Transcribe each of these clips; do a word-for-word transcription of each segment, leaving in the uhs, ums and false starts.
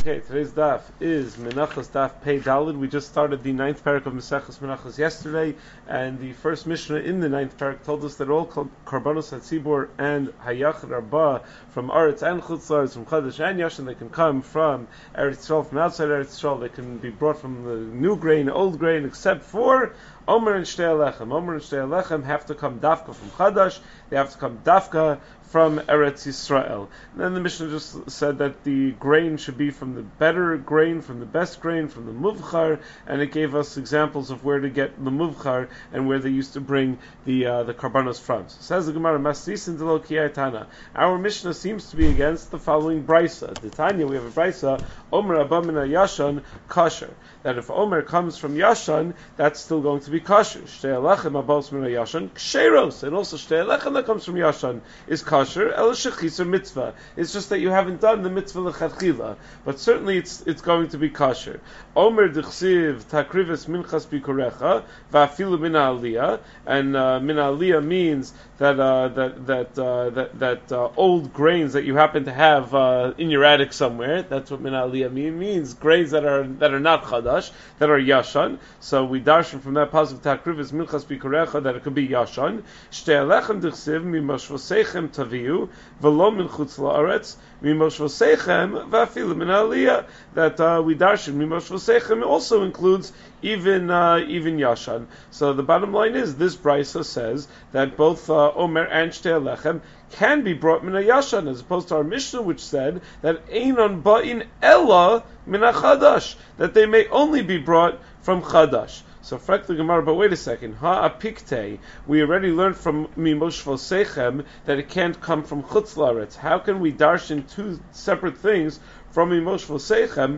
Okay, today's daf is Menachos Daf Pei Dalid. We just started the ninth parak of Mesechus Menachos yesterday, and the first Mishnah in the ninth parak told us that all Karbanos HaTzibur and Hayach Rabba from Aretz and Chutz La'aretz, from Chadash and Yashan, they can come from Eretz Yisrael, from outside Eretz Yisrael. They can be brought from the new grain, old grain, except for Omer and Shtei Alechem. Omer and Shtei Alechem have to come dafka from Chadash. They have to come dafka from Eretz Yisrael. And then the Mishnah just said that the grain should be from the better grain, from the best grain, from the muvchar, and it gave us examples of where to get the muvchar and where they used to bring the uh, the karbanos from. So says the Gemara, Masrisin delo kiyatana. Our Mishnah seems to be against the following brisa. The Tanya, we have a brisa, Omer Abba min Yashan kosher. That if Omer comes from Yashan, that's still going to be kosher. Shtei Alechem Abbos min Yashan ksheros, and also Shtei Alechem that comes from Yashan is kosher. El shechisa mitzvah. It's just that you haven't done the mitzvah lechatchila, but certainly it's it's going to be kosher. Omer d'chsiv takrives minchas bikurecha va'afilu min aliyah, and uh, min aliyah means that uh, that that uh, that that uh, old grains that you happen to have uh, in your attic somewhere. That's what min aliyah mean, means grains that are that are not chadash, that are yashan. So we darshan from that pasuk takrives minchas bikurecha that it could be yashan. Shtei alechem d'chsiv mimoshvosechem taviu v'lo min chutz la'aretz mimoshvosechem va'afilu min aliyah. That uh, we darshan mimoshvosechem also includes even uh, even yashan. So the bottom line is this brisa says that both uh, Omer and Shtei Alechem can be brought min yashan, as opposed to our Mishnah which said that einon ba'in ella min chadash, that they may only be brought from chadash. So, frak the Gemara, but wait a second. Ha apikte, we already learned from Mimoshvosechem that it can't come from Chutz La'aretz. How can we darshan two separate things from Mimoshvosechem?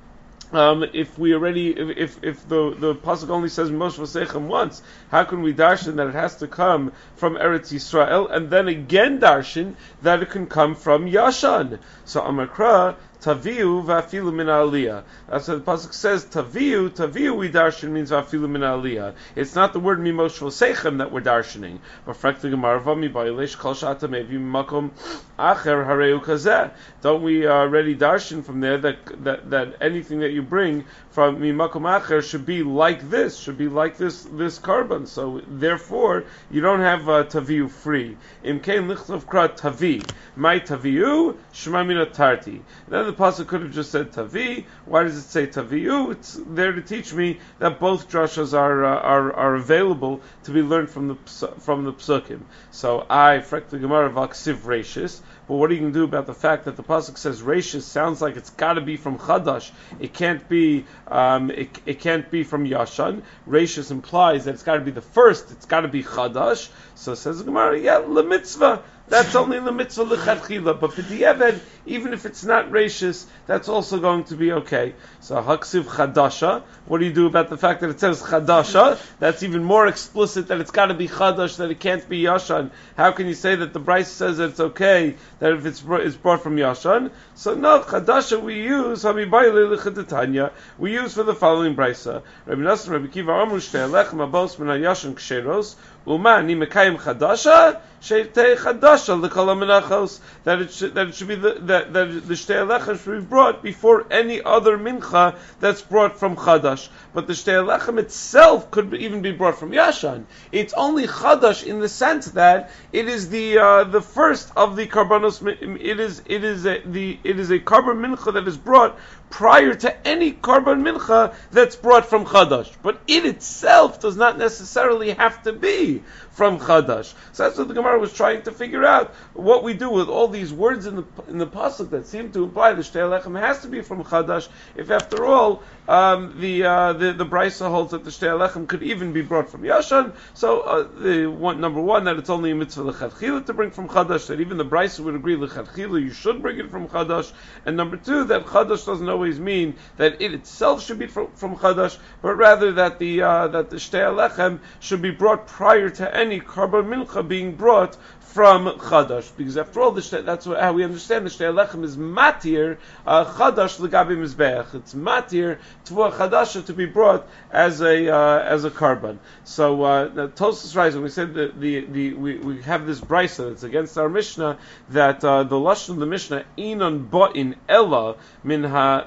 Um, if we already, if if, if the the pasuk only says Mimoshvosechem once, how can we darshan that it has to come from Eretz Yisrael, and then again darshan that it can come from Yashan? So Amakra taviu va'afilu min aliyah. That's what the pasuk says. Taviu, taviu we darshan means va'afilu min aliyah. It's not the word mimoshvosechem that we're darshaning. But frak the Gemara v'mi ba'yilesh kol shata mevi makom acher hareu kazeh. Don't we already darshan from there that that that anything that you bring from mimakom acher should be like this, should be like this this carbon. So therefore you don't have uh, taviu free. Imkein lichtov kra tavi. My taviu shema mina tarti. Then the pasuk could have just said tavi. Why does it say taviu? It's there to teach me that both drashas are uh, are are available to be learned from the from the psukim. So I frak the Gemara v'aksiv reishis. But what are you going to do about the fact that the pasuk says reishis sounds like it's got to be from chadash? It can't be. Um, it, it can't be from yashan. Reishis implies that it's got to be the first. It's got to be chadash. So says the Gemara, yeah, le mitzvah. That's only the mitzvah lechatchila, but b'di'eved, even if it's not rashis, that's also going to be okay. So haksiv chadasha. What do you do about the fact that it says chadasha? That's even more explicit that it's got to be chadash, that it can't be yashan. How can you say that the Bryce says that it's okay that if it's brought, it's brought from yashan? So no, chadasha we use hamibayle lechadatanya. We use for the following brisa. Rabbi Nassim, Rabbi Kiva Amru Shtei Alechem Abos min Yashan ksheros Uma ni mekayim chadasha sheitei chadasha l'kol hamenachos, that it should that it should be the that, that the Shtei Alechem should be brought before any other mincha that's brought from chadash. But the Shtei Alechem itself could be, even be brought from yashan. It's only chadash in the sense that it is the uh, the first of the karbanos. It is it is a, the it is a karban mincha that is brought prior to any karban mincha that's brought from chadash. But it itself does not necessarily have to be from chadash. So that's what the Gemara was trying to figure out. What we do with all these words in the in the pasuk that seem to imply the Shtei Alechem has to be from chadash. If after all um, the uh, the the brisa holds that the Shtei Alechem could even be brought from yashan. So uh, the one number one, that it's only a mitzvah lechatchila to bring from chadash. That even the brisa would agree lechatchila you should bring it from chadash. And number two, that chadash doesn't always mean that it itself should be from, from chadash, but rather that the uh, that the Shtei Alechem should be brought prior to any karban mincha being brought from Chadash, because after all, the shtei, that's what, how we understand the Shtei Lechem is matir uh, Chadash l'gabi mizbeach. It's matir to a Chadasha to be brought as a uh, as a karban. So uh, now Tosfos writes, when we said that the the we, we have this brisa that's against our Mishnah, that uh, the lashon of the Mishnah inon ba'in ella min ha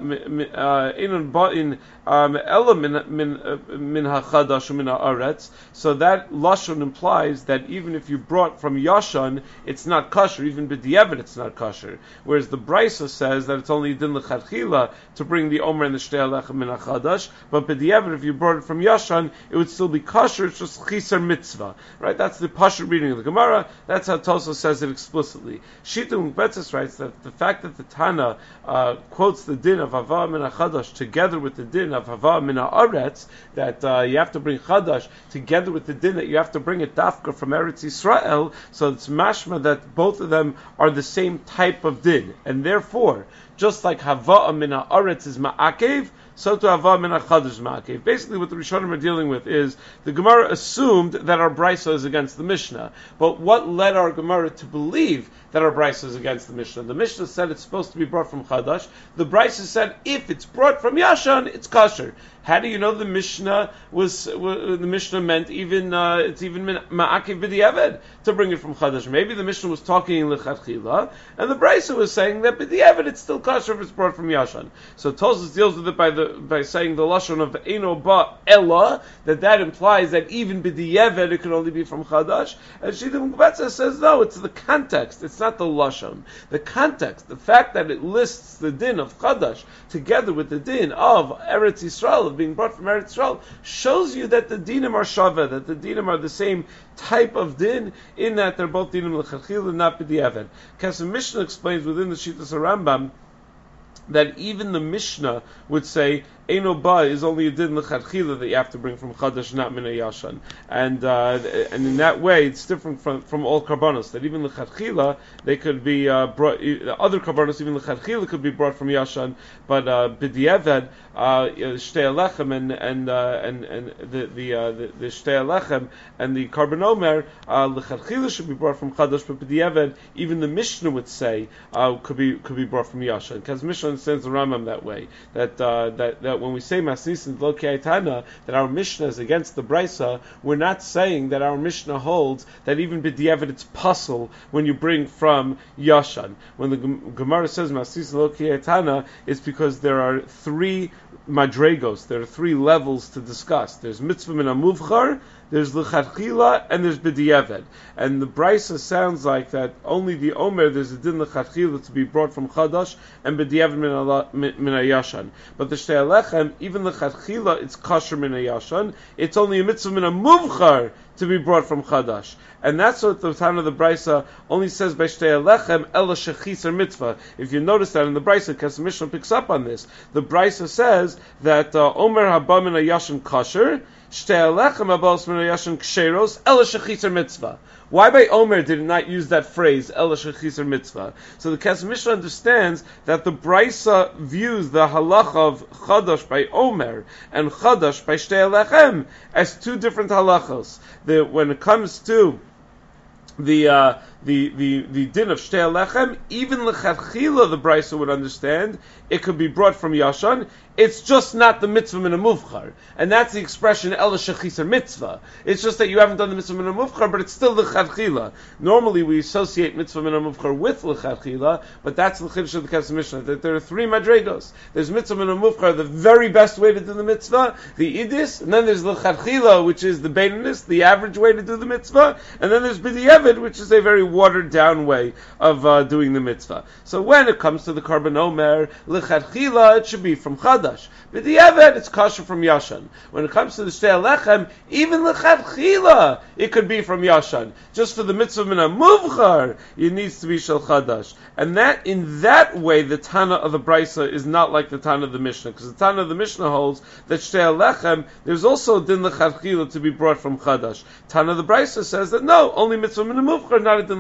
inon ba'in ella min min min ha Chadash min ha aretz. So that lashon implies that even if you brought from Yashan, it's not kosher. Even b'diavad, it's not kosher. Whereas the brisa says that it's only din l'chadchila to bring the omer and the shtei lechem min hachadash. But b'diavad, if you brought it from Yashan, it would still be kosher. It's just chiser mitzvah, right? That's the pashut reading of the Gemara. That's how Tosfos says it explicitly. Shita Mukbetzes writes that the fact that the Tana uh, quotes the din of hava min hachadash together with the din of hava min haaretz, that uh, you have to bring chadash together with the din that you have to bring it dafka from Eretz Yisrael. So it's mashma that both of them are the same type of din, and therefore, just like hava min haaretz is ma'akev, so to hava min hachadash is ma'akev. Basically, what the Rishonim are dealing with is the Gemara assumed that our brisa is against the Mishnah, but what led our Gemara to believe that our brisa is against the Mishnah? The Mishnah said it's supposed to be brought from chadash. The brisa said if it's brought from Yashan, it's kosher. How do you know the Mishnah was, was the Mishnah meant even uh, it's even ma'akev b'diavad to bring it from chadash? Maybe the Mishnah was talking lechatchila, and the brisa was saying that b'diavad it's still kosher if it's brought from Yashan. So Tosfos deals with it by the by saying the lashon of eino ba ella, that that implies that even b'diavad it can only be from chadash. And Shita Mukbetzes says no, it's the context. It's not the lashon. The context, the fact that it lists the din of chadash together with the din of Eretz Yisrael, of being brought from Eretz Yisrael, shows you that the dinim are shava, that the dinim are the same type of din, in that they're both dinim l'chadchila, not b'diavad. Because the Mishnah explains within the Shitas Rambam that even the Mishnah would say Eino ba is only a din l'chadchila that you have to bring from chadash, not min yashan, and uh, and in that way it's different from, from all karbanos. That even l'chadchila they could be uh, brought. Other karbanos even l'chadchila could be brought from yashan, but uh, b'diavad uh, shtei alechem and and uh, and and the the uh, the, the shtei alechem and the karban omer uh, l'chadchila should be brought from chadash, but b'diavad even the Mishnah would say uh, could be could be brought from yashan, because Mishnah understands the Rambam that way. That uh, that that when we say Masnisin Lo Ki'aitana, that our Mishnah is against the Brisa, we're not saying that our Mishnah holds that even b'diavad it's puzzle when you bring from Yashan. When the Gemara says Masnisin Lo Ki'aitana, it's because there are three madregos, there are three levels to discuss. There's mitzvah min amuvchar, there's l'chadchila, and there's b'diavad. And the brisa sounds like that only the omer, there's a din l'chadchila to be brought from chadash, and b'diavad min ayashan. But the shtei alechem, even l'chadchila, it's kosher min ayashan. It's only a mitzvah min amuvchar to be brought from chadash. And that's what the Tana of the Brisa only says by shtei alechem, ela shechiser mitzvah. If you notice that in the Brisa, because the Mishnah picks up on this, the Brisa says that uh, omer haba min ayashan kosher, shtei alechem haba min ayashan ksheros, ela shechiser mitzvah. Why by Omer did it not use that phrase, Ela Shechiser Mitzvah? So the Kesef Mishnah understands that the Brisa views the halacha of Chadash by Omer and Chadash by Shtei Alechem as two different halachos. The, when it comes to the uh, the the the din of Shtei Alechem, even l'chadchila the Brisa would understand it could be brought from Yashan. It's just not the mitzvah min amuvchar, and that's the expression Ela Shechiser Mitzvah. It's just that you haven't done the mitzvah min amuvchar, but it's still l'chadchila. Normally we associate mitzvah min amuvchar with l'chadchila, but that's the chiddush of the Kesef Mishnah, that there are three madregos. There's mitzvah min amuvchar, the very best way to do the mitzvah, the idis, and then there's l'chadchila, which is the beinonist, the average way to do the mitzvah, and then there's b'diavad, which is a very watered down way of uh, doing the mitzvah. So when it comes to the karban omer, l'chadchila, it should be from chadash. B'diavad, it's kosher from Yashan. When it comes to the Shtei Alechem, even l'chadchila, it could be from Yashan. Just for the mitzvah min amuvchar, it needs to be shel chadash. And that, in that way, the Tana of the Brisa is not like the Tana of the Mishnah, because the Tana of the Mishnah holds that Shtei Alechem, there's also din l'chadchila to be brought from chadash. Tana of the Brisa says that no, only mitzvah min amuvchar, not a din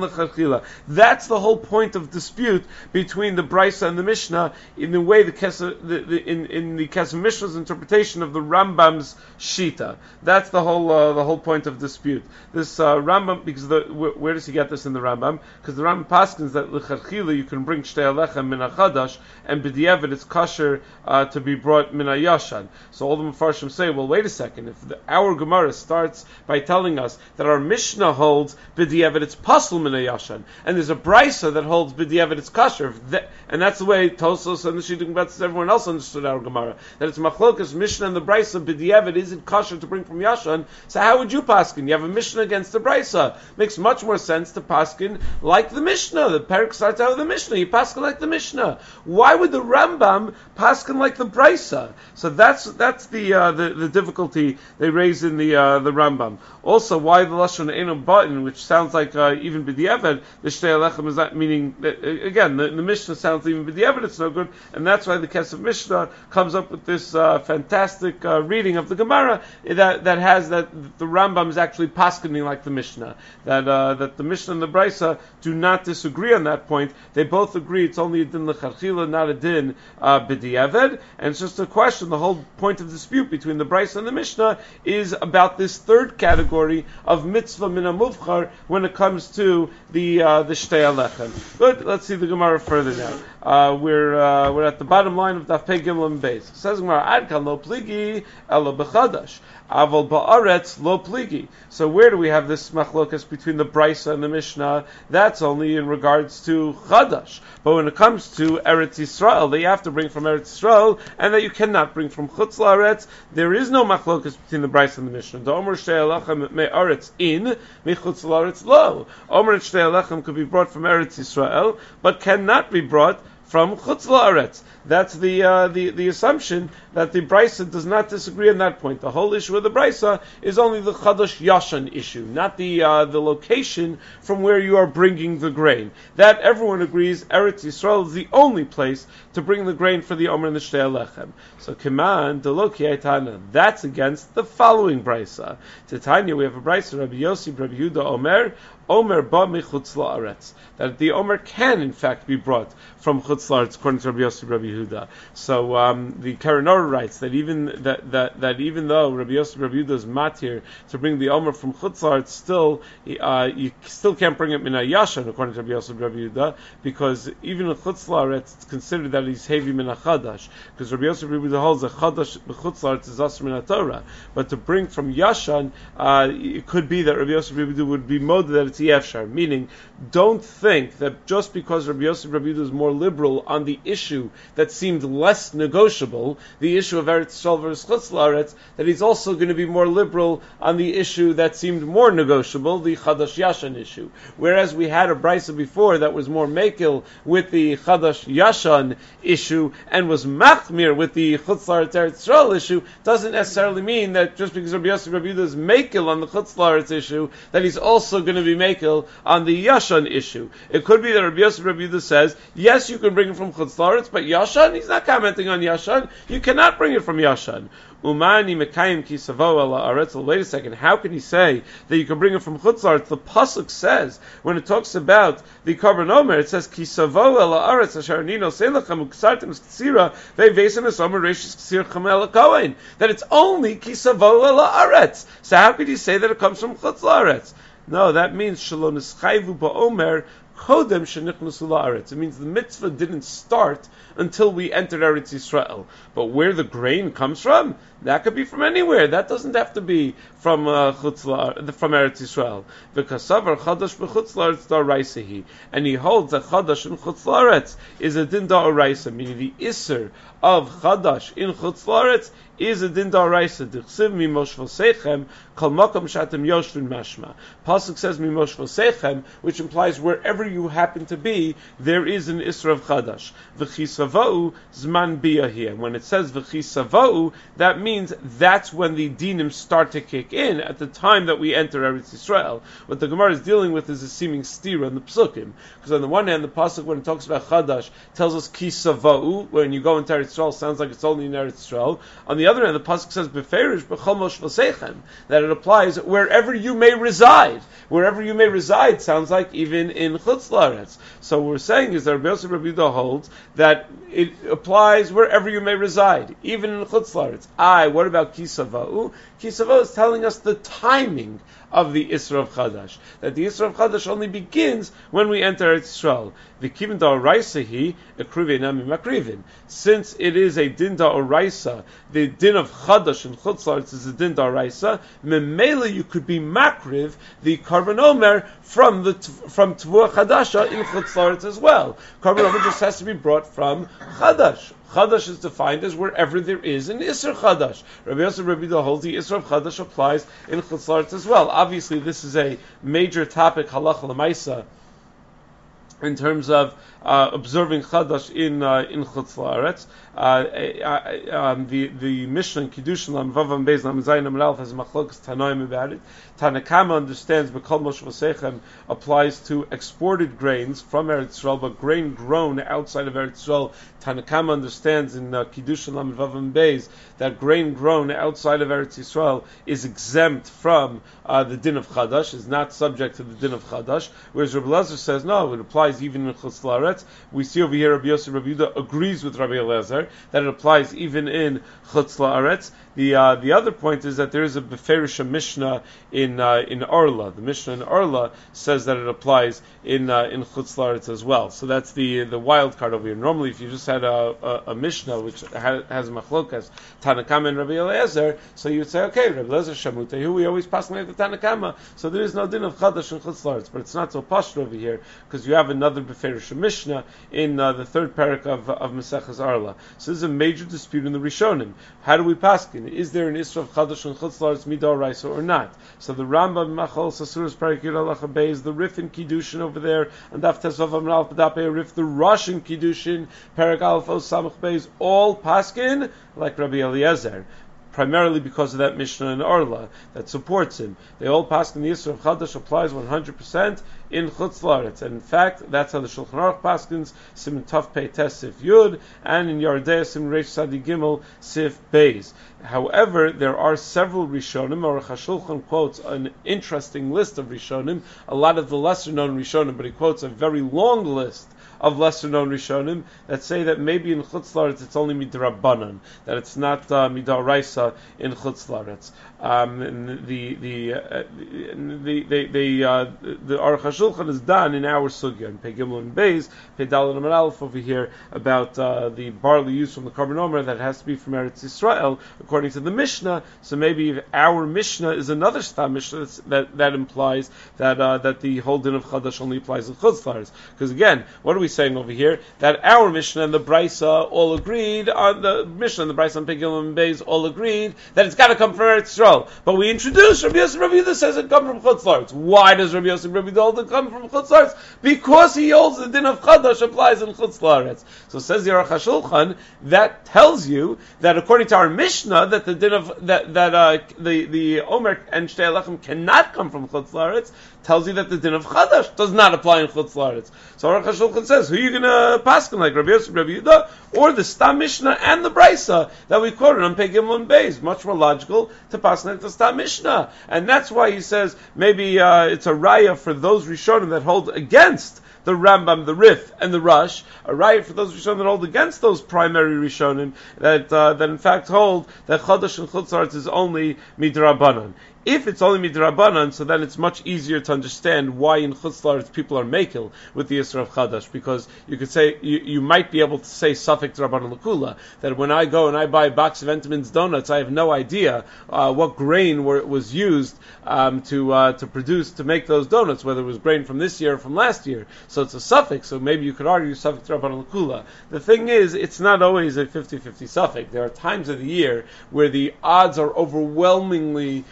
lecharchila. That's the whole point of dispute between the Brisa and the Mishnah in the way the, Kesef, the, the in in the Kesef Mishnah's interpretation of the Rambam's shita. That's the whole uh, the whole point of dispute. This uh, Rambam, because the, where, where does he get this in the Rambam? Because the Rambam paskins that lecharchila you can bring shtei alechem min achadash, and b'diavad it's kosher uh, to be brought min hayashan. So all the Mefarshim say, well, wait a second. If the, our Gemara starts by telling us that our Mishnah holds b'diavad it's pasul min hayashan, and there's a Brisa that holds b'diavad it's kosher, that, and that's the way Tosos and the Shittim Betzis, everyone else understood our Gemara, that it's machlokas Mishnah and the Brisa b'diavad isn't kosher to bring from Yashan. So how would you paskin? You have a Mishnah against the Brisa. Makes much more sense to paskin like the Mishnah. The Perek starts out with the Mishnah. You paskin like the Mishnah. Why would the Rambam paskin like the Brisa? So that's that's the uh, the, the difficulty they raise in the uh, the Rambam. Also, why the lashon enum button, which sounds like uh, even b'diavad, the shtei alechem is not meaning that, uh, again the, the Mishnah sounds like even b'diavad it's no good, and that's why the Kesef Mishnah comes up with this uh, fantastic uh, reading of the Gemara that that has that the Rambam is actually paskening like the Mishnah, that uh, that the Mishnah and the Brisa do not disagree on that point. They both agree it's only a din lecharchila, not a din uh, b'diavad, and it's just a question. The whole point of dispute between the Brisa and the Mishnah is about this third category of mitzvah min hamuvchar when it comes to the uh, the shtei alechem. Good. Let's see the Gemara further now. Uh, we're uh, we're at the bottom line of Daf Pei Gimel and Beis. Says Gemara, Ad kan lo pligi ela b'chadash. Aval ba'aretz lo pligi. So where do we have this machlokas between the Brisa and the Mishnah? That's only in regards to chadash. But when it comes to Eretz Yisrael, that you have to bring from Eretz Yisrael, and that you cannot bring from Chutz La'aretz, there is no machlokas between the Brisa and the Mishnah. The Omer shtei alechem me'aretz in, me'chutz la'aretz lo. Omer shtei alechem could be brought from Eretz Yisrael, but cannot be brought from Chutz La'aretz. That's the, uh, the the assumption that the Brisa does not disagree on that point. The whole issue of the Brisa is only the Chadash Yashan issue, not the uh, the location from where you are bringing the grain. That everyone agrees Eretz Yisrael is the only place to bring the grain for the Omer and the Shtei Alechem. So Kiman Deloki Aitana, that's against the following Brisa. Titania, we have a Brisa, Rabbi Yossi, Rabbi Yehuda Omer, Omer ba mechutz la'aretz, that the Omer can in fact be brought from chutz la'aretz, according to Rabbi Yossi, Rabbi Yehuda. So um, the Karanor writes that even that, that that even though Rabbi Yossi, Rabbi Yehuda is matir to bring the Omer from chutz la'aretz, still uh, you still can't bring it min hayashan, according to Rabbi Yossi, Rabbi Yehuda, because even in chutz la'aretz it's considered that he's heavy min hachadash, because Rabbi Yossi, Rabbi Yehuda holds a chadash b'chutz la'aretz is asr min haTorah, but to bring from yashan, uh, it could be that Rabbi Yossi, Rabbi Yehuda would be moded that it's Yefshar, meaning don't think that just because Rabbi Yosef Rabbi Yehuda is more liberal on the issue that seemed less negotiable, the issue of Eretz Yisrael versus Chutz La'aretz, that he's also going to be more liberal on the issue that seemed more negotiable, the Chadash Yashan issue. Whereas we had a Brisa before that was more Mekil with the Chadash Yashan issue and was Machmir with the Chutz La'aretz Eretz Yisrael issue, doesn't necessarily mean that just because Rabbi Yosef Rabbi Yehuda is Mekil on the Chutz La'aretz issue, that he's also going to be Mekil on the Yashan issue. It could be that Rabbi Yosef Rabbi Yehuda says, yes, you can bring it from Chutz La'aretz, but Yashan, he's not commenting on Yashan. You cannot bring it from Yashan. Umani mekayim ki savo ala aretz. Wait a second. How can he say that you can bring it from Chutz La'aretz? The pasuk says when it talks about the Korban Omer, it says ki savo ala aretz asher nino seilachem uksartim ksira ve'vesim esomer reishis ksir chamel kohen. That it's only ki savo ala aretz. So how could you say that it comes from Chutz La'aretz? No, that means shalom nischayvu ba'omer kodem shenichnusu la'aretz. It means the mitzvah didn't start until we entered Eretz Yisrael. But where the grain comes from, that could be from anywhere. That doesn't have to be from uh, Chutz La, from Eretz Yisrael. V'kasavar chadash b'chutz la'aretz da'oraisehi, and he holds that chadash in Chutz La'aretz is a din da'oraisa, meaning the iser of chadash in Chutz La'aretz is a din da'oraisa. D'chsiv mimosh v'seichem kol makom shatem yoshvin mashma. Pasuk says mimosh v'seichem, which implies wherever you happen to be, there is an iser of chadash. V'chisavau zman biyah. And when it says v'chisavau, that means that's when the dinim start to kick in, at the time that we enter Eretz Yisrael. What the Gemara is dealing with is a seeming stira in the psukim. Because on the one hand, the pasuk, when it talks about chadash, tells us kisavau, when you go into Eretz Yisrael sounds like it's only in Eretz Yisrael. On the other hand, the pasuk says beferish b'chol moshvosechem, that it applies wherever you may reside. Wherever you may reside sounds like even in Chutz La'aretz. So what we're saying is that Rabbi Yosef Rabbi Yehuda holds that it applies wherever you may reside, even in Chutz La'aretz. I, what about Kisavau? Kisavau is telling us the timing of the Isra of Chadash. That the Isra of Chadash only begins when we enter Eretz Yisrael. V'kivin da'oraisa hi ekrivena mimakrivin. Since it is a din da'oraisa, the din of Chadash in Chutz La'aretz is a din da'oraisa, memela you could be makriv the Karban Omer from the from Tvua Chadasha in Chutz La'aretz as well. Karban Omer just has to be brought from Chadash. Chadash is defined as wherever there is an Isra Chadash. Rabbi Yosef Rabbi Yehuda holds the Isra of Chadash applies in Chutz La'aretz as well. Obviously, this is a major topic, halacha l'maisa, in terms of uh, observing Chadash in uh, in Chutz La'aretz. Uh, uh, um, the the Mishnah in Kiddushin Lam Vavam Beis Lam Zayin Amud Aleph has machlokas Tanoim about it. Tanakama understands B'kol Moshvosechem applies to exported grains from Eretz Yisrael, but grain grown outside of Eretz Yisrael. Tanakama understands in uh, Kiddushin Lam Vavam Beis that grain grown outside of Eretz Yisrael is exempt from uh, the din of Chadash, is not subject to the din of Chadash. Whereas Rabbi Elazar says no, it applies even in Chutz La'aretz. We see over here Rabbi Yosef Rabbi Yehuda agrees with Rabbi Elazar that it applies even in Chutz La'aretz. The uh, the other point is that there is a Beferisha Mishnah in uh, in Arla. The Mishnah in Arla says that it applies in uh, in Chutz La'aretz as well. So that's the the wild card over here. Normally, if you just had a, a, a Mishnah which ha, has machlokas Tanakama and Rabbi Eliezer, so you would say, okay, Rabbi Eliezer Shamutei, who we always pass like the Tanakama. So there is no din of Chadash in Chutz La'aretz, but it's not so pashut over here because you have another Beferisha Mishnah in uh, the third parak of of Maseches Arla. So this is a major dispute in the Rishonim. How do we paskin? Is there an Isra of Chadash and Chutz La'aretz midoraisa or not? So the Rambam Machal Sasuras Parak Yud Halacha Beis, the Rif in Kiddushin over there, and Daf Tesvav Amral Padape Rif, the Rosh in Kiddushin, Parak Aleph Os Samach Beis, all paskin like Rabbi Eliezer. Primarily because of that Mishnah in Arla that supports him. They all pass in the Yisra of Chadash applies one hundred percent in Chutz La'aretz. And in fact, that's how the Shulchan Aruch paskins, Siman Tov Pei Tes Sif Yud, and in Yardei Siman Reish Sadi Gimel Sif Beis. However, there are several Rishonim, or HaShulchan quotes an interesting list of Rishonim, a lot of the lesser known Rishonim, but he quotes a very long list of lesser known Rishonim that say that maybe in Chutz La'aretz it's only midrabanan, that it's not uh, midaraisa in Chutz La'aretz. Um, and the the uh, the the the uh, the Aruch HaShulchan is done in our sugya in Pei Gimel and Beis, Pei Daled and Aleph over here about uh, the barley used from the Karban Omer that has to be from Eretz Yisrael according to the Mishnah. So maybe if our Mishnah is another Stam Mishnah that that implies that uh, that the whole din of Chadash only applies in Chutz La'aretz. Because again, what are we saying over here? That our Mishnah and the Brisa all agreed on the Mishnah and the Brisa and Pei Gimel and Beis all agreed that it's got to come from Eretz Yisrael. But we introduced Rabbi Yosef Rabbi Yehuda says it comes from Chutz La'aretz. Why does Rabbi Yosef Rabbi Yehuda hold it come from Chutz La'aretz? Because he holds the din of Chadash applies in Chutz La'aretz. So says the Aruch HaShulchan, that tells you that according to our Mishnah, that the din of that that uh, the the Omer and Shtei Alechem cannot come from Chutz La'aretz, tells you that the din of Chadash does not apply in Chutz La'aretz. So Aruch HaShulchan says, who are you going to paskin like Rabbi Yosef Rabbi Yehuda or the Stam Mishnah and the Brisa that we quoted on Pei Gimel and Beis? Much more logical to paskin like the Stam Mishnah, and that's why he says maybe uh, it's a raya for those Rishonim that hold against the Rambam, the Rif, and the Rush, a riot for those Rishonim that hold against those primary Rishonim that uh, that in fact hold that Chadash and Chutz La'aretz is only midrabanan. If it's only midrabanan, so then it's much easier to understand why in Chutz La'aretz people are mekel with the Yisra of Chadash, because you could say you, you might be able to say Safek Drabanan L'Kula, that when I go and I buy a box of Entenmann's donuts, I have no idea uh, what grain were, was used um, to uh, to produce to make those donuts, whether it was grain from this year or from last year. So it's a suffix. So maybe you could argue Safek Drabanan L'Kula. The thing is, it's not always a fifty-fifty suffix. There are times of the year where the odds are overwhelmingly Uh,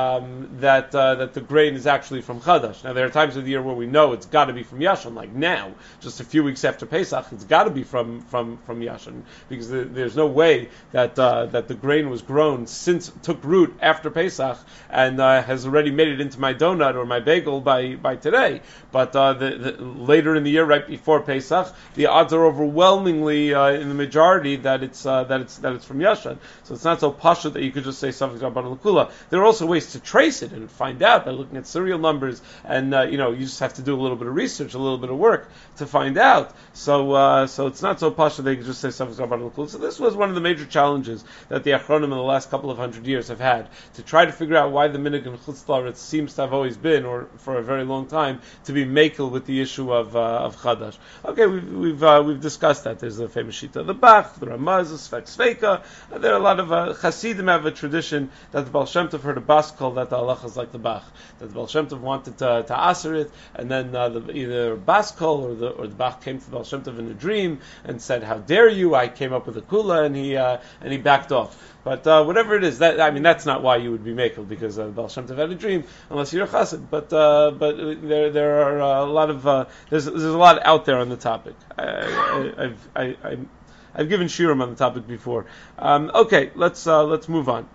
um, that uh, that the grain is actually from Chadash. Now there are times of the year where we know it's got to be from Yashan, like now, just a few weeks after Pesach, it's got to be from from from Yashan, because the, there's no way that uh, that the grain was grown since took root after Pesach and uh, has already made it into my donut or my bagel by by today. But uh, the, the, later in the year, right before Pesach, the odds are overwhelmingly uh, in the majority that it's uh, that it's that it's from Yashan. So it's not so pashut that you could just say something about Lakula. There are also ways to trace it and find out by looking at serial numbers, and uh, you know you just have to do a little bit of research, a little bit of work to find out. So uh, so it's not so pashut that you could just say something about Lakula. So this was one of the major challenges that the Achronim in the last couple of hundred years have had to try to figure out why the minhag in Chutz La'aretz seems to have always been, or for a very long time, to be makel with the issue of uh, of Chadash. Okay, we've we've uh, we've discussed that. There's the famous Shita of the Bach, the Ramaz, the Sfek Sveika. Uh, there are a lot of uh, Hasidim have a tradition that the Baal Shem Tov heard a bas call that the halacha is like the Bach. That the Baal Shem Tov wanted to, to aser it, and then uh, the, either bas call or the or the Bach came to the Baal Shem Tov in a dream and said, "How dare you? I came up with a kula," and he uh, and he backed off. But uh, whatever it is, that I mean, that's not why you would be makel, because uh, Baal Shem Tov had a dream, unless you're a chassid. But uh, but there there are uh, a lot of uh, there's there's a lot out there on the topic. I, I, I've I, I, I've given shiurim on the topic before. Um, okay, let's uh, let's move on.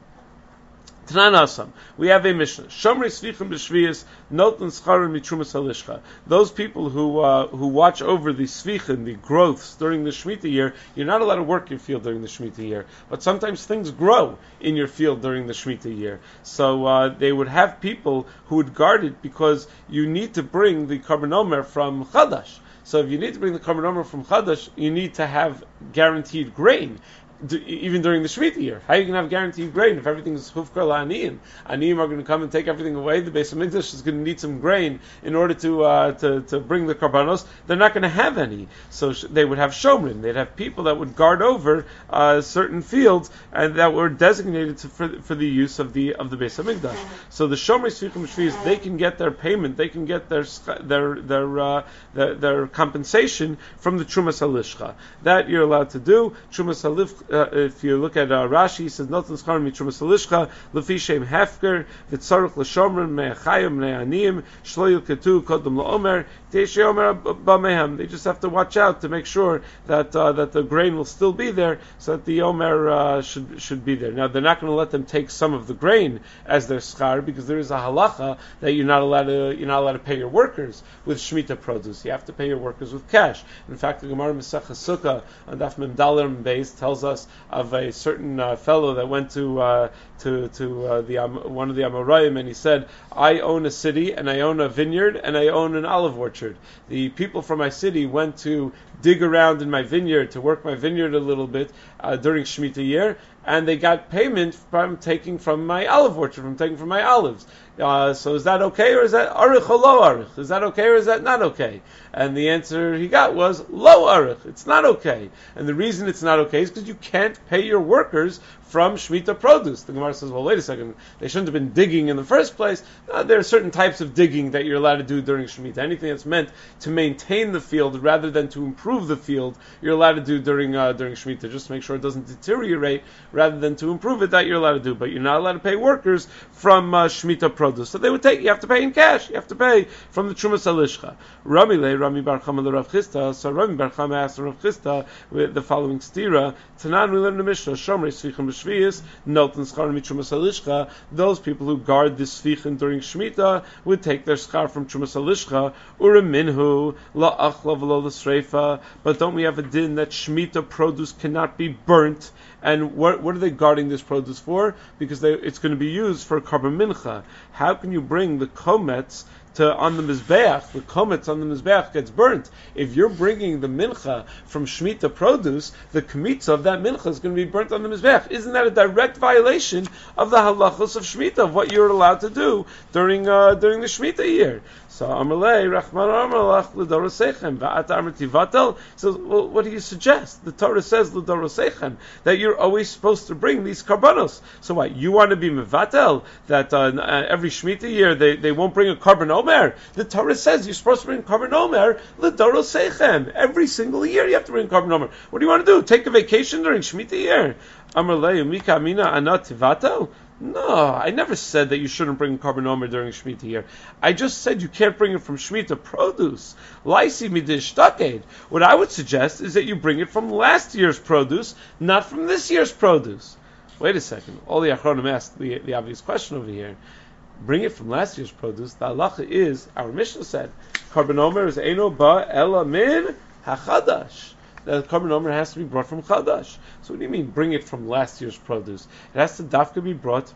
Tanan Asam. We have a Mishnah. Shomrei Svichim b'Shviyas Noten Scharim Mitrumas Halishcha. Those people who uh, who watch over the Svichim, the growths during the Shemitah year, you're not allowed to work your field during the Shemitah year. But sometimes things grow in your field during the Shemitah year. So uh, they would have people who would guard it, because you need to bring the Karban Omer from Chadash. So if you need to bring the Karban Omer from Chadash, you need to have guaranteed grain. Even during the Shemitah year, how are you going to have guaranteed grain if everything is hufkar la'aniyim? Aniyim are going to come and take everything away. The Beis Hamikdash is going to need some grain in order to uh, to, to bring the karbanos. They're not going to have any, so sh- they would have shomrim. They'd have people that would guard over uh, certain fields and that were designated to, for for the use of the of the Beis Hamikdash. So the shomrei svichim shvius, they can get their payment, they can get their their their uh, their, their compensation from the Trumas Halishcha. That you're allowed to do. Trumas Halishcha. Uh, if you look at uh, Rashi, he says, "Noten scharim mitrumas halishcha lefi shem hefker v'tzarich l'shomrim me'achayim me'aniyim shlo yilketu kodem la'omer te'yeshe omer b'mehem." They just have to watch out to make sure that uh, that the grain will still be there, so that the omer uh, should should be there. Now they're not going to let them take some of the grain as their schar, because there is a halacha that you're not allowed to you're not allowed to pay your workers with shemitah produce. You have to pay your workers with cash. In fact, the Gemara Masechah Sukkah on Daf Mem Dalet Beis tells us of a certain uh, fellow that went to uh, to to uh, the um, one of the Amoraim, and he said, "I own a city, and I own a vineyard, and I own an olive orchard. The people from my city went to dig around in my vineyard, to work my vineyard a little bit uh, during Shemitah year, and they got payment from taking from my olive orchard, from taking from my olives. Uh, so is that okay, or is that arich or lo arich? Is that okay, or is that not okay?" And the answer he got was lo arich. It's not okay. And the reason it's not okay is because you can't pay your workers from Shemitah produce. The Gemara says, well, wait a second, they shouldn't have been digging in the first place. Uh, there are certain types of digging that you're allowed to do during Shemitah. Anything that's meant to maintain the field rather than to improve the field, you're allowed to do during uh, during Shemitah, just to make sure it doesn't deteriorate rather than to improve it, that you're allowed to do. But you're not allowed to pay workers from uh, Shemitah produce. So they would take, you have to pay in cash, you have to pay from the Trumas Halishcha. Rami le, Rami Bar Chama le Rav Chisda, so Rami Bar Chama asked Rav Chisda with the following stira, Tanan we learn the Mishnah, Shomrei Svichim b'Shviyas, Noten Scharim mitrumas halishcha. Those people who guard the Svichim during Shemitah would take their schar from Trumas Halishcha, Ura minhu, la achla v'lo l'sreifa. But don't we have a din that Shemitah produce cannot be burnt? And what, what are they guarding this produce for? Because they, it's going to be used for karban mincha. How can you bring the komets to on the mizbeach? The komets on the mizbeach gets burnt. If you're bringing the mincha from Shemitah produce, the komitza of that mincha is going to be burnt on the mizbeach. Isn't that a direct violation of the halachos of Shemitah, of what you're allowed to do during uh, during the Shemitah year? So Amalei Rachman Amalach L'Dorosechem Va'at Amar Tivatel. So well, what do you suggest? The Torah says L'Dorosechem that you're always supposed to bring these karbanos. So what? You want to be mevatel that uh, every Shemitah year they, they won't bring a karban omer? The Torah says you're supposed to bring karban omer L'Dorosechem every single year. You have to bring karban omer. What do you want to do? Take a vacation during Shemitah year? Amalei Mika Mina Anat Tivatel. No, I never said that you shouldn't bring Karban Omer during Shemitah year. I just said you can't bring it from Shemitah produce. Laisi midish taked. What I would suggest is that you bring it from last year's produce, not from this year's produce. Wait a second. All the Achronim asked the, the obvious question over here. Bring it from last year's produce. The halacha is, our Mishnah said, Karban Omer is Eino ba ela min hachadash. That Karban Omer has to be brought from Chadash. So what do you mean, bring it from last year's produce? It has to dafka be brought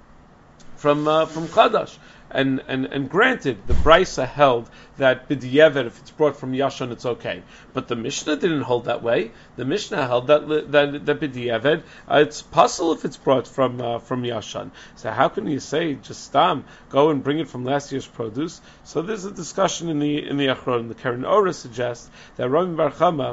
from uh, from Chadash. And, and and granted, the Brisa held that b'diavad, if it's brought from Yashan, it's okay. But the Mishnah didn't hold that way. The Mishnah held that that that b'diavad, uh, it's possible if it's brought from uh, from Yashan. So how can you say just stam go and bring it from last year's produce? So there's a discussion in the in the Achron. The Karen Ora suggests that Rami Bar Chama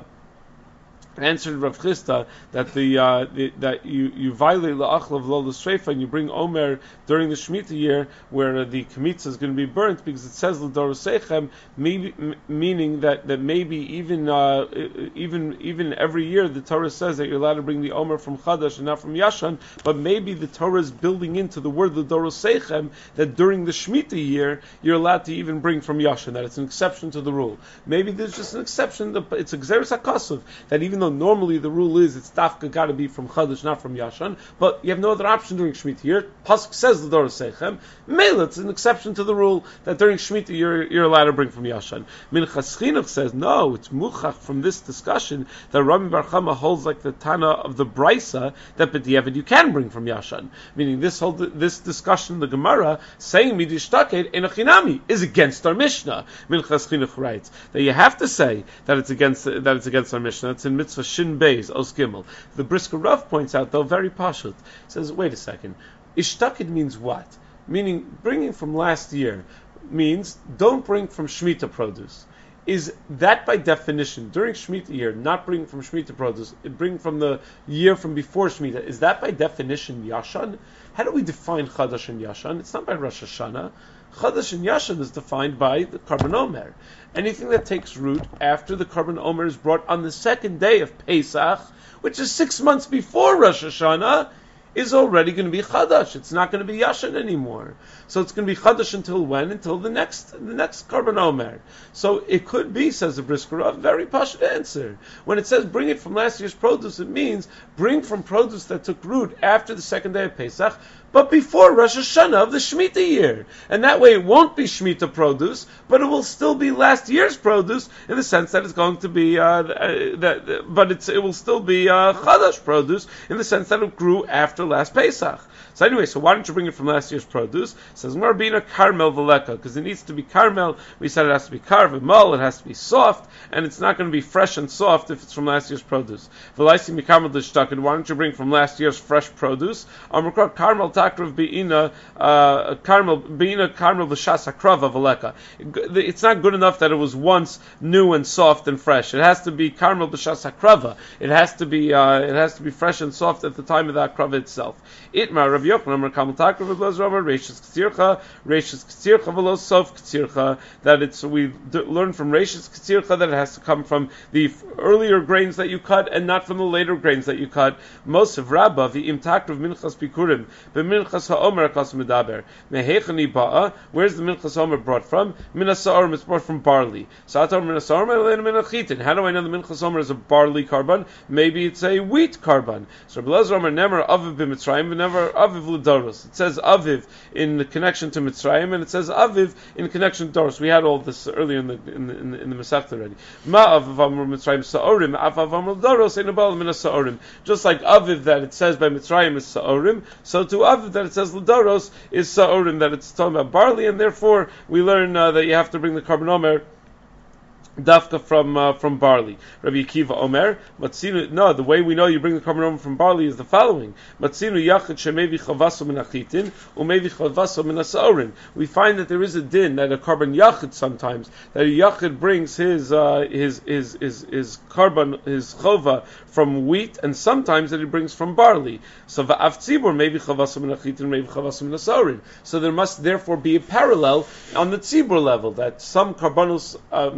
answered Rav Chisda that the, uh, the that you, you violate la'achlav lo l'sreifa and you bring Omer during the Shemitah year where uh, the Kemitza is going to be burnt because it says l'dorosechem, maybe m- meaning that, that maybe even uh, even even every year the Torah says that you're allowed to bring the Omer from Chadash and not from Yashan, but maybe the Torah is building into the word l'dorosechem that during the Shemitah year you're allowed to even bring from Yashan, that it's an exception to the rule. Maybe there's just an exception, that it's a Gzeres HaKasuv, that even though normally the rule is it's dafka got to be from Chadash, not from Yashan, but you have no other option during Shemitah year. Pasuk says the Dor Sechem. Mela, it's an exception to the rule that during Shemitah you're, you're allowed to bring from Yashan. Minchas Chinuch says no, it's muchach from this discussion that Rami Bar Chama holds like the Tana of the Brisa that b'diavad you can bring from Yashan. Meaning this whole this discussion, the Gemara saying midish taked enochinami is against our Mishnah. Minchas Chinuch writes that you have to say that it's against that it's against our Mishnah. It's in Mitzvah Shin Beis Os Gimel. The Brisker Rav points out, though, very pashut. Says, wait a second. Ishtakid means what? Meaning, bringing from last year means don't bring from Shemitah produce. Is that by definition, during Shemitah year, not bringing from Shemitah produce, bring from the year from before Shemitah, is that by definition Yashan? How do we define Chadash and Yashan? It's not by Rosh Hashanah. Chadash and Yashan is defined by the Karban Omer. Anything that takes root after the Karban Omer is brought on the second day of Pesach, which is six months before Rosh Hashanah, is already going to be Chadash. It's not going to be Yashan anymore. So it's going to be Chadash until when? Until the next the next Karban Omer. So it could be, says the Brisker Rav, very pashut answer. When it says bring it from last year's produce, it means bring from produce that took root after the second day of Pesach, but before Rosh Hashanah of the Shemitah year. And that way it won't be Shemitah produce, but it will still be last year's produce in the sense that it's going to be, uh, uh, that, but it's, it will still be uh, Chadash produce in the sense that it grew after last Pesach. So anyway, so why don't you bring it from last year's produce? It says Marbina Carmel Veleka, because it needs to be Carmel. We said it has to be carved, mull, it has to be soft, and it's not going to be fresh and soft if it's from last year's produce. Velaisi Mikamel Dishtakin, why don't you bring from last year's fresh produce? Amrukar Carmel Takrav Beina uh Carmel Beina Carmel V'Shas Hakrava Veleka. It's not good enough that it was once new and soft and fresh. It has to be Carmel B'Shas Hakrava. It has to be uh, it has to be fresh and soft at the time of the Hakrava itself. Itmar Rav Yochanan Carmel Takrav V'Blazrama Reishis K'tzircha Reishis K'tzircha V'Lo Sof K'tzircha, that it's we d- learn from Reishis K'tzircha that it has to come from the f- earlier grains that you cut and not from the later grains that you cut. Most of Rabbah V'Im Takrav Minchas Bikurim B'Minchas Ha'omer Akas Medaber Mehechani Ba'a. Where's the Minchas Ha'omer brought from? Minas Ha'omer is brought from barley. So I told Minas Ha'omer Elena Minachitin. How do I know the Minchas Ha'omer is a barley carbon? Maybe it's a wheat carbon. So Rabbi Omer never Aviv b'Mitzrayim, but never Aviv l'Doros. It says Aviv in the connection to Mitzrayim, and it says Aviv in connection to Doros. We had all this earlier in the in the in the, in the Masechta already. Ma Aviv Amr Mitzrayim Sa'orim, Aviv Amr Doros ain't about Minas Sa'orim. Just like Aviv that it says by Mitzrayim is Sa'orim, so to Aviv that it says l'Doros is Sa'orim, that it's talking about barley, and therefore we learn uh, that you have to bring the Karban Omer dafka from uh, from barley. Rabbi Akiva Omer, Matzinu. No, the way we know you bring the Karban Omer from barley is the following: Matzinu yachid shemevi chavaso min achitin umevi chavaso min asaurin. We find that there is a din that a Karban yachid sometimes that a yachid brings his uh, his his his his Karban his chova from wheat, and sometimes that he brings from barley. So va'av tzibur maybe chavaso min achitin maybe chavaso min asaurin. So there must therefore be a parallel on the tzibur level that some karbanos uh, mincha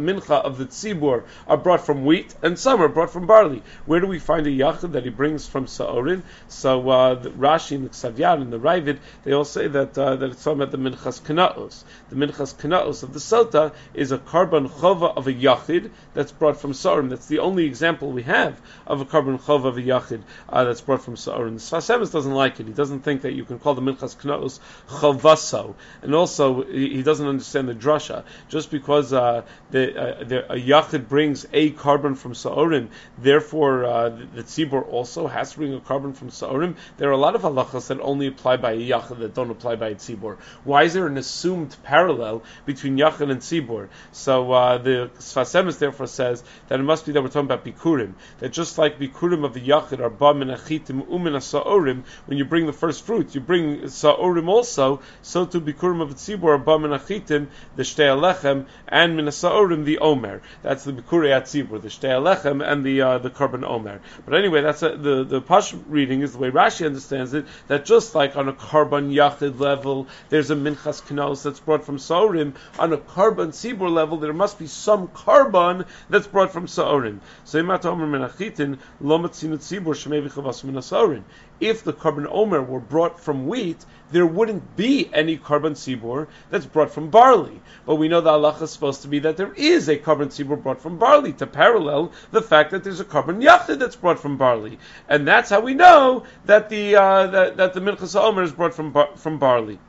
of the tzibur are brought from wheat, and some are brought from barley. Where do we find a yachid that he brings from Sa'orin? So uh, the Rashi and the Ksav Yad and the Ravid, they all say that uh, that it's talking about the Minchas Kanaos. The Minchas Kanaos of the Sota is a carbon chova of a yachid that's brought from Sa'orim. That's the only example we have of a carbon chova of a yachid uh, that's brought from Sa'orim. The Sfas Emes doesn't like it. He doesn't think that you can call the Minchas Kanaos chavaso. And also, he, he doesn't understand the drasha. Just because uh, the, uh, the, a yachid brings a carbon from Sa'orim, therefore uh, the, the tzibur also has to bring a carbon from Sa'orim. There are a lot of halachas that only apply by a yachid that don't apply by a tzibur. Why is there an assumed parallel between yachid and tzibur? So uh, the Sfas Emes therefore says that it must be that we're talking about bikurim. That just like bikurim of the yachid are ba min achitim umin sa'orim, when you bring the first fruit, you bring sa'orim also, so to bikurim of the tzibur are ba min achitim, the shtei alechem, and min sa'orim, the omer. That's the bikurei atzibur, the shtei alechem, and the uh, the carbon omer. But anyway, that's a, the the Pash reading is the way Rashi understands it. That just like on a carbon yachid level, there's a minchas kanaos that's brought from sa'orim. On a carbon tzibur level, there must be some carbon that's brought from sa'orim. So imata omer min achitin lo matzinu tzibur shemei v'chavas min sa'orim. If the carbon omer were brought from wheat, there wouldn't be any carbon tzibur that's brought from barley. But we know the halacha is supposed to be that there is a carbon tzibur brought from barley to parallel the fact that there's a carbon yachid that's brought from barley, and that's how we know that the uh, that, that the minchas omer is brought from bar- from barley.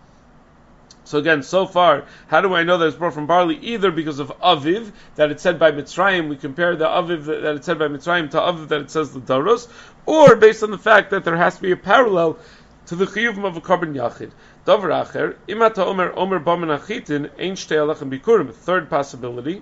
So again, so far, how do I know that it's brought from barley? Either because of Aviv, that it said by Mitzrayim, we compare the Aviv that it said by Mitzrayim to Aviv that it says the Doros, or based on the fact that there has to be a parallel to the chiyuvim of a carbon yachid. Davar acher, imata omer omer bamen achitin, ein shtei alechem bikurim. Third possibility,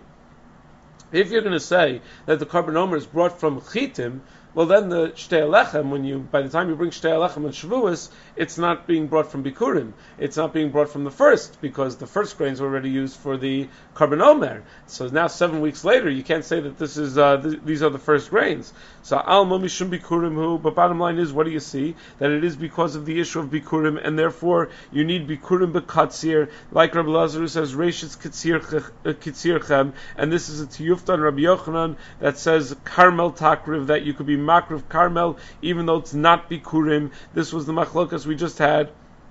if you're going to say that the carbon omer is brought from chitim, well then the shtei alechem, when you, by the time you bring shtei alechem and Shavuos, it's not being brought from bikurim. It's not being brought from the first, because the first grains were already used for the carbon omer. So now seven weeks later, you can't say that this is uh, th- these are the first grains. So al mishum bikurim hu. But bottom line is, what do you see? That it is because of the issue of bikurim, and therefore you need bikurim bekatzir, like Rabbi Lazarus says, reishis kitzirchem, and this is a tiyuftan Rabbi Yochanan that says karmel takriv, that you could be makriv karmel even though it's not bikurim. This was the machlokas we just had.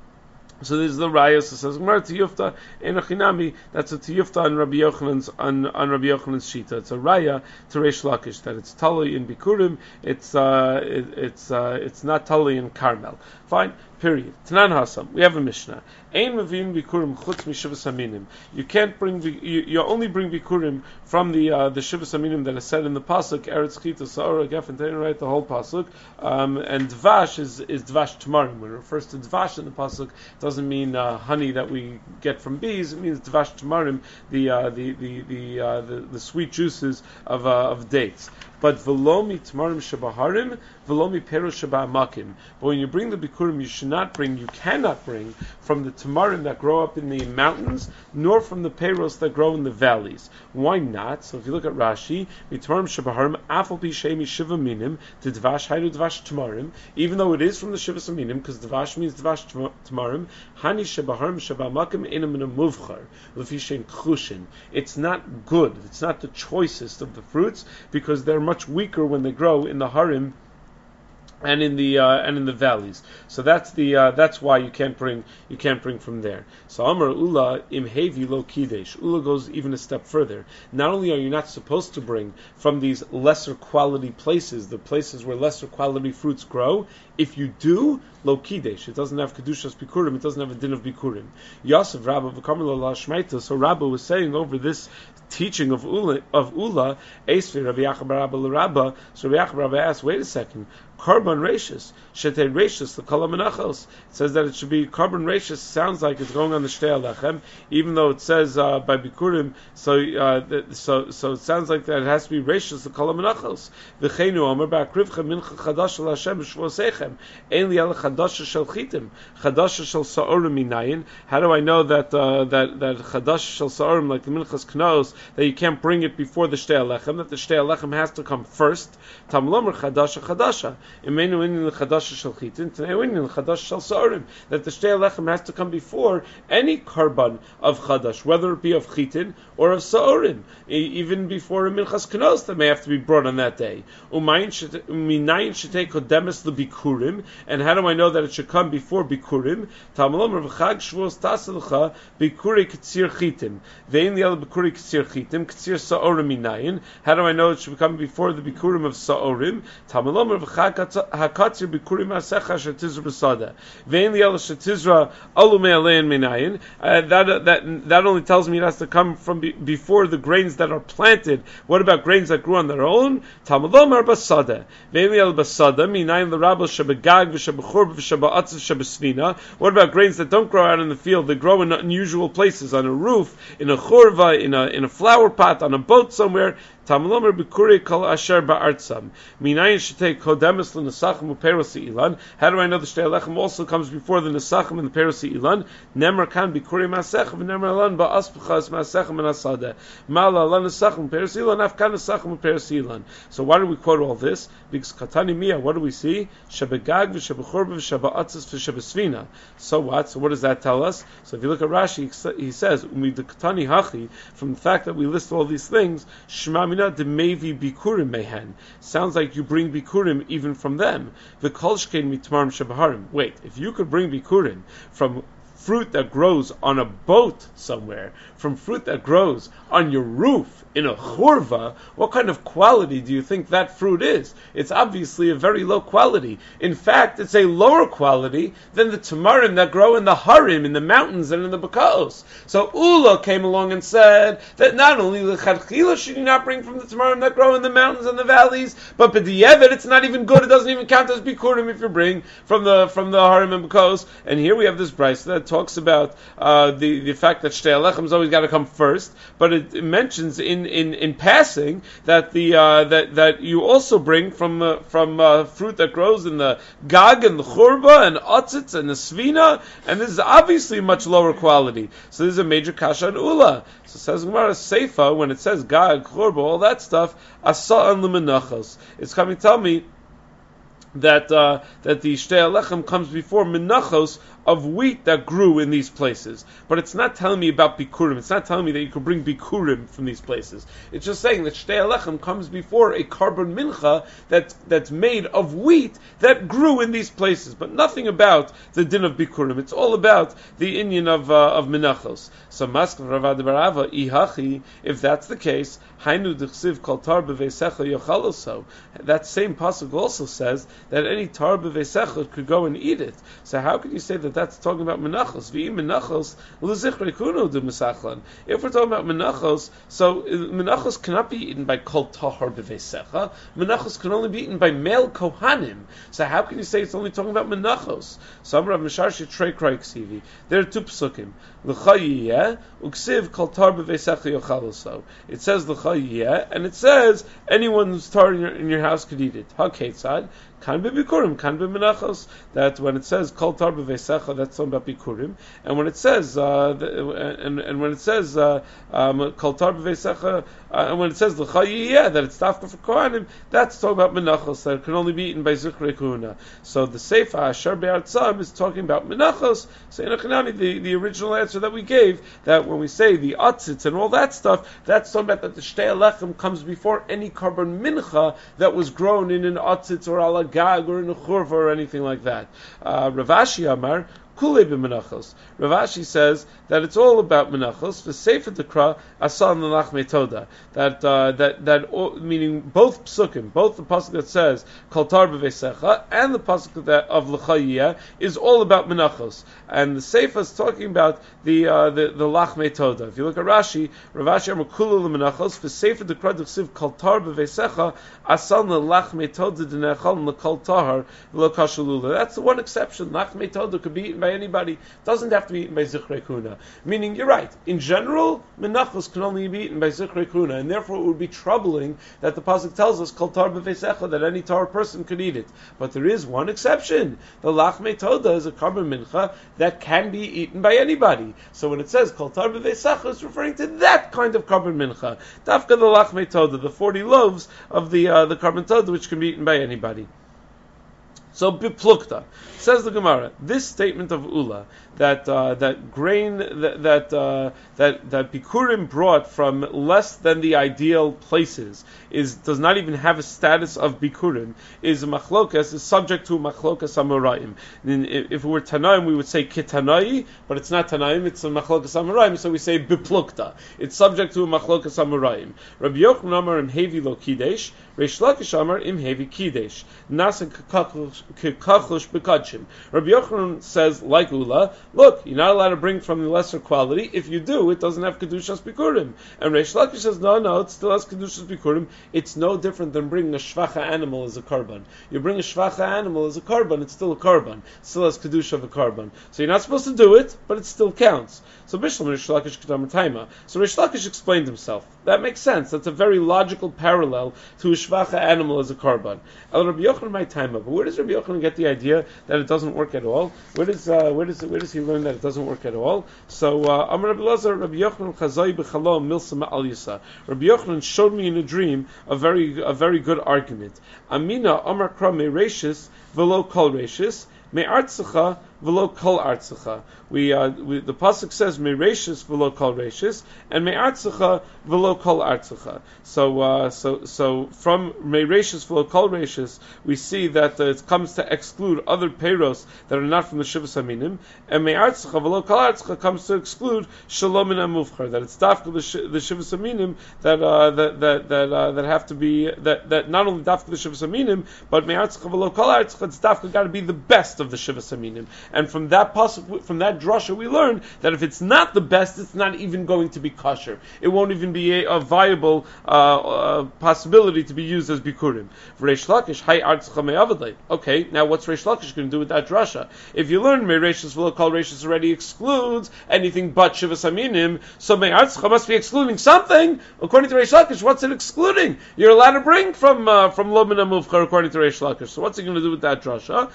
So this is the raya. So says Gemara tiyufta enochinami. That's a tiyufta on Rabbi Yochanan's on, on Rabbi Yochanan's shita. It's a raya to Reish Lakish that it's tali in bikurim. It's uh, it, it's uh, it's not tali in Carmel. Fine. Period. Tanan Hasam. We have a Mishnah. Ein mevin bikurim chutz mishivas aminim. You can't bring. You, you only bring bikurim from the uh, the shivas aminim that is said in the pasuk. Eretz chita saora gefen tein, right? The whole pasuk. Um, and dvash is is dvash tamarim. When it refers to dvash in the pasuk, it doesn't mean uh, honey that we get from bees. It means dvash tamarim, the uh, the the the, uh, the the sweet juices of uh, of dates. But velomi tamarim shabaharim, velomi peros shabamakim. But when you bring the bikurim, you should not bring, you cannot bring from the tamarim that grow up in the mountains, nor from the peros that grow in the valleys. Why not? So if you look at Rashi, tamarim shabaharim afal pi shemi shiva minim to dvash haydu dvash tamarim. Even though it is from the shiva minim, because dvash means dvash tamarim, hani shabaharim shabamakim enam min a muvchar lefi shein chushin. It's not good. It's not the choicest of the fruits because they're much weaker when they grow in the harim and in the uh, and in the valleys. So that's the uh, that's why you can't bring you can't bring from there. So Amar Ula im hevi lo kidesh. Ula goes even a step further. Not only are you not supposed to bring from these lesser quality places, the places where lesser quality fruits grow, if you do, lo kidesh, it doesn't have kedushas bikurim, it doesn't have a din of bikurim. Yosef Rabba v'kamel la shmeita. So Rabba was saying over this teaching of Ula, of Ula, Esvi Rabbi Yachab Rabba l'Rabba. So Rabbi Yachab Rabba asked, wait a second, carbon rachis, shetei rachis, the kol menachos. It says that it should be carbon rachis. Sounds like it's going on the shtei alechem, even though it says uh, by bikurim. So, uh, that, so, so it sounds like that it has to be rachis, the kol menachos. V'cheinu omer ba'akrivcha mincha chadash l'Hashem b'shvosechem. lechem. Ein li ala chadasha shel chitim, chadasha shel sa'orim minayin. How do I know that uh, that that chadasha shel sa'orim, like the minchas knos, that you can't bring it before the shtei lechem? That the shtei lechem has to come first. Tam lomer chadasha chadasha. Imenu inin the chadasha shel chitim. Tnei inin the chadasha shel sa'orim. That the shtei lechem has to come before any karban of chadash, whether it be of chitin or of sa'orim, e- even before a minchas knos that may have to be brought on that day. Umayin minayin shetei kodemes lebikurim. And how do I know that it should come before bikurim? Tamalomer v'chag shvuos taselcha bikuri k'tzir chitim. Ve'in li'al bikuri k'tzir chitim k'tzir sa'orim minayin. How do I know it should come before the bikurim of sa'orim? Tamalomer v'chag hakatzir bikurim asecha shetizra b'sada. Ve'in li'al shetizra alume alein minayin. That that that only tells me it has to come from be, before the grains that are planted. What about grains that grew on their own? Tamalomer basada. Ve'in li'al basada minayin l'rabel shebegag v'shebechur v'sheba'atz v'shebesvina. What about grains that don't grow out in the field? They grow in unusual places, on a roof, in a churva, in a in a flower pot, on a boat somewhere. Tamalomer bikuri kol asher ba'artzam. Minayin shetei kodemes l'nesachim u'peros ilan. How do I know the shtei lechem also comes before the nesachim and the peros ilan? Nemer kan bikuri masechem nemer alan ba'as b'chas masechem and asada. Mala alan nesachim peros ilan afkan nesachim u'peros ilan. So why do we quote all this? Because katani mia, what do we see? Shebegag v'shebechur v'sheba'atzis v'shebesvina. So what? So what does that tell us? So if you look at Rashi, he says umid'katani hachi, from the fact that we list all these things, shema bikurim mehen. Sounds like you bring bikurim even from them. The kolshkein mitmarim shabaharim. Wait, if you could bring bikurim from fruit that grows on a boat somewhere, from fruit that grows on your roof in a churva, what kind of quality do you think that fruit is? It's obviously a very low quality. In fact, it's a lower quality than the tamarim that grow in the harim, in the mountains and in the bakaos. So Ula came along and said that not only l'chadchila should you not bring from the tamarim that grow in the mountains and the valleys, but b'di'evet it's not even good. It doesn't even count as bikurim if you bring from the from the harim and bakaos. And here we have this brayso that talks about uh, the the fact that shtei alecham's always got to come first, but it, it mentions in, in, in passing that the uh, that that you also bring from uh, from uh, fruit that grows in the gag and the churba and otzitz and the svina, and this is obviously much lower quality. So this is a major kasha and ula. So says Gemara Seifa, when it says gag, churba, all that stuff, asa'an l'menachos. It's coming to tell me that uh, that the shtei alechem comes before menachos of wheat that grew in these places. But it's not telling me about bikurim. It's not telling me that you could bring bikurim from these places. It's just saying that shtei alechem comes before a carbon mincha that's, that's made of wheat that grew in these places. But nothing about the din of bikurim. It's all about the inyan of uh, of menachos. So mask Ravad Barava ihachi. If that's the case, hainu d'chsiv kol tar b'veisecha yochaloso. That same pasuk also says that any tar b'veisecha could go and eat it. So how can you say that that's talking about menachos? V'im menachos l'zichrei kuno de mesachlan. If we're talking about menachos, so menachos cannot be eaten by kol tahar b'veisecha. Menachos can only be eaten by male kohanim. So how can you say it's only talking about menachos? So Rav Misharshi Trei Kroi Ksivi. There are two psukim. L'chayiyeh uksiv kol tar b'veisecha yochaloso. It says l'chayiyeh, and it says anyone who's tar in your, in your house could eat it. Haketzad. Kan be bikurim, kan be menachos. That when it says kol tar b'veisecha, that's talking about bikurim, and when it says uh, the, and and when it says uh, um, kol tar b'veisecha, uh, and when it says l'chayiyeh, that it's tafka for kohanim, that's talking about menachos that can only be eaten by zichrei kuna. So the seifa asher be'artzam is talking about menachos. So in Achanami, the the original answer that we gave, that when we say the atzitz and all that stuff, that's talking about that the shtei alechem comes before any carbon mincha that was grown in an atzitz or ala gag or in a churva or anything like that. Uh, Rav Ashi Amar Kulei b'menachos. Rav Ashi says that it's all about menachos. The sefer dekra asan l'lach metoda. That uh, that that all, meaning both psukim, both the pasuk that says kol tar b'veisecha and the pasuk that of l'chayiyah is all about menachos. And the sefer is talking about the uh, the the lach metoda. If you look at Rashi, Rav Ashi Amar Kulei l'menachos. The sefer dekra d'chsiv kol tar b'veisecha asan l'lach metoda d'nechal l'kol tahar l'kashalula. That's the one exception. Lach metoda could be eaten by by anybody. Doesn't have to be eaten by Zichrei Kuna. Meaning, you're right. In general, menachos can only be eaten by Zichrei Kuna, and therefore it would be troubling that the pasuk tells us kol tar b'veisecha, that any tar person could eat it. But there is one exception. The lachmei toda is a carbon mincha that can be eaten by anybody. So when it says kol tar b'veisecha, it's referring to that kind of carbon mincha. Dafka the lachmei toda, the forty loaves of the uh, the carbon toda, which can be eaten by anybody. So biplukta, says the Gemara, this statement of Ula, that uh, that grain that that, uh, that that Bikurim brought from less than the ideal places is does not even have a status of Bikurim, is a machlokas, is subject to a machlokas amorayim. If it were Tanaim, we would say kitanai, but it's not Tanaim, it's a machlokas amorayim, so we say biplukta. It's subject to a machlokas amorayim. Rabbi Yochanan Amar im hevi lo kidesh, Reish Lakish Amar im hevi kidesh. Nasa kekachlush bekadshim. Rabbi Yochanan says, like Ula, look, you're not allowed to bring from the lesser quality. If you do, it doesn't have kedushas bikurim. And Reish Lakish says, no, no, it still has kedushas bikurim. It's no different than bringing a shvacha animal as a karban. You bring a shvacha animal as a karban, it's still a karban. It still has kedusha of a karban. So you're not supposed to do it, but it still counts. So Bishlam Reish Lakish kedam taima. So Reish Lakish explained himself. That makes sense. That's a very logical parallel to a shvacha animal as a karban. El Rabbi Yochanan my taima. But where does Rabbi Yochanan get the idea that it doesn't work at all? Where does uh, where does where does he learn that it doesn't work at all? So uh, Amar Rabbi Lazar, Rabbi Yochanan chazai b'chalom milsa ma'al yisa. Rabbi Yochanan showed me in a dream a very a very good argument. Amina Amar Kra me'reishis v'lo kol reishis me'artzecha v'lo kol artzecha. We, uh, we the pasuk says me'reishis v'lo kol reishis and me'artzecha v'lo kol artzecha. So uh, so so from me'reishis v'lo kol reishis we see that uh, it comes to exclude other peiros that are not from the shivas haminim, and me'artzecha v'lo kol artzecha comes to exclude shalom and amuvchar, that it's dafka the, sh- the shivas haminim that uh, that that that, uh, that have to be that, that not only dafka the shivas haminim but me'artzecha v'lo kol artzecha, it's dafka got to be the best of the shivas haminim. And from that pasuk, from that drasha, we learn that if it's not the best, it's not even going to be kosher. It won't even be a, a viable uh, uh, possibility to be used as bikurim. Reish Lakish, hay artzecha me'avadei. Okay, now what's Reish Lakish going to do with that drasha? If you learn me'reishis v'lo kol reishis already excludes anything but shivas haminim, so me'artzecha must be excluding something. According to Reish Lakish, what's it excluding? You're allowed to bring from uh, from lo min hamuvchar according to Reish Lakish. So what's he going to do with that drasha?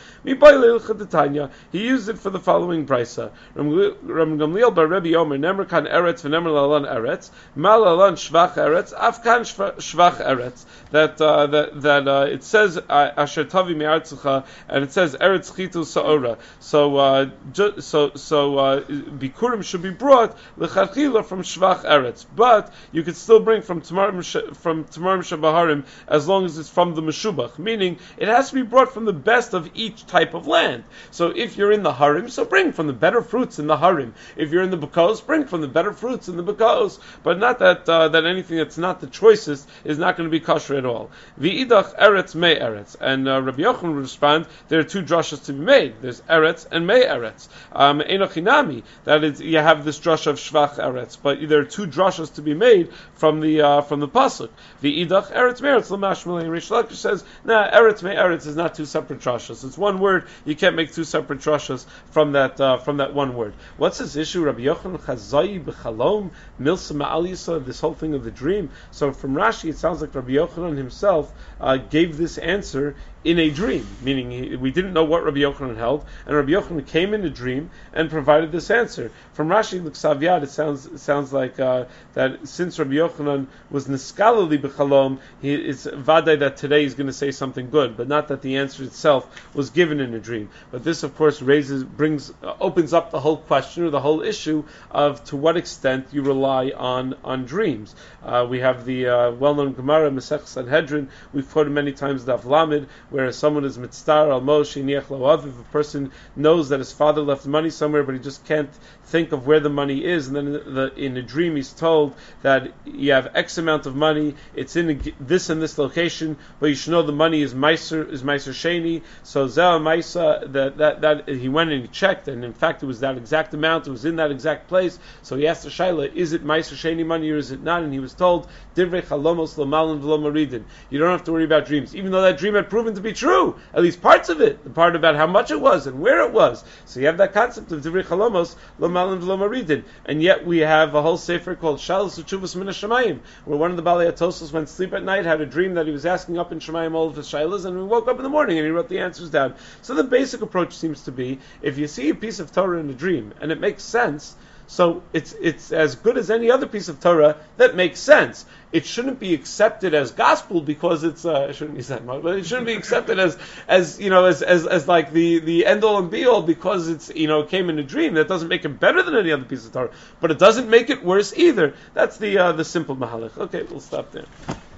He used it for the following brisa. Ram Gamliel bar Rebbe Omer Nemer kan eretz v'nemer lalan eretz mal lalan shvach eretz afkan shvach eretz. That uh, that that uh, it says asher tavi me'artzecha, and it says eretz chitu sa'ora. So uh, ju- so so uh, bikurim should be brought lechatchila from shvach eretz, but you could still bring from tamarim from tamarim shabaharim as long as it's from the meshubach. Meaning it has to be brought from the best of each type of land. So if you're in the harim, so bring from the better fruits in the harim. If you're in the bekos, bring from the better fruits in the bekos. But not that uh, that anything that's not the choicest is not going to be kosher at all. V'idach eretz me eretz. And uh, Rabbi Yochanan would respond, there are two drashas to be made. There's eretz and me eretz. Um, Enochinami, that is, you have this drasha of shvach eretz, but there are two drashas to be made from the uh, from the pasuk. V'idach eretz me eretz l'mashmalei. Reish Lakish says, nah, eretz me eretz is not two separate drashas. It's one word. You can't make two separate drashas from that uh, from that one word. What's this issue? Rabbi Yochanan chazai b'chalom milsa ma'al yisa, this whole thing of the dream. So from Rashi, it sounds like Rabbi Yochanan himself uh, gave this answer in a dream, meaning he, we didn't know what Rabbi Yochanan held, and Rabbi Yochanan came in a dream and provided this answer. From Rashi l'Ksav, it sounds it sounds like uh, that since Rabbi Yochanan was niskalali b'chalom, he, it's vaday that today he's going to say something good, but not that the answer itself was given in a dream. But this, of course, raises, brings, uh, opens up the whole question or the whole issue of to what extent you rely on on dreams. Uh, we have the uh, well-known Gemara Masech Sanhedrin. We've quoted many times Daf Lamed, where someone is mitzvah al Moshe niach lo'av. If a person knows that his father left money somewhere, but he just can't think of where the money is, and then in, the, in a dream he's told that you have X amount of money, it's in a, this and this location, but you should know the money is meiser is meiser sheni. So zeh meisa, that that that he went and he checked, and in fact it was that exact amount, it was in that exact place. So he asked the shaila, is it meiser sheni money or is it not? And he was told, divrei chalomos lo malin v'lo maridin. You don't have to worry about dreams, even though that dream had proven to to be true, at least parts of it, the part about how much it was and where it was. So you have that concept of Divrei Chalomos, Lo Malim V'Lo Maridin. And yet we have a whole sefer called Shalos Utshuvos Min HaShamayim, where one of the Balei Atosos went to sleep at night, had a dream that he was asking up in Shemayim all of his shaylas, and he woke up in the morning and he wrote the answers down. So the basic approach seems to be, if you see a piece of Torah in a dream, and it makes sense, so it's it's as good as any other piece of Torah that makes sense. It shouldn't be accepted as gospel because it's uh, I shouldn't use that much, but it shouldn't be accepted as as you know as as, as like the, the end all and be all because it's you know came in a dream. That doesn't make it better than any other piece of Torah, but it doesn't make it worse either. That's the uh, the simple mahalach. Okay, we'll stop there.